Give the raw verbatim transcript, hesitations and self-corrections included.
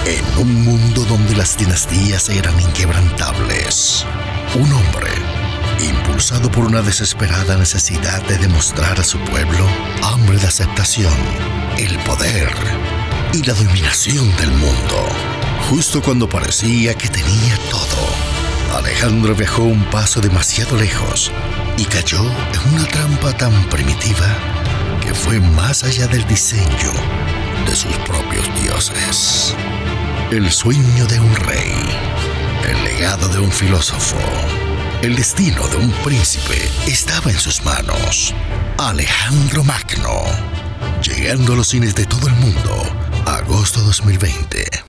En un mundo donde las dinastías eran inquebrantables, un hombre, impulsado por una desesperada necesidad de demostrar a su pueblo hambre de aceptación, el poder y la dominación del mundo. Justo cuando parecía que tenía todo, Alejandro viajó un paso demasiado lejos y cayó en una trampa tan primitiva que fue más allá del diseño de sus propios dioses. El sueño de un rey, el legado de un filósofo, el destino de un príncipe estaba en sus manos. Alejandro Magno, llegando a los cines de todo el mundo, agosto dos mil veinte.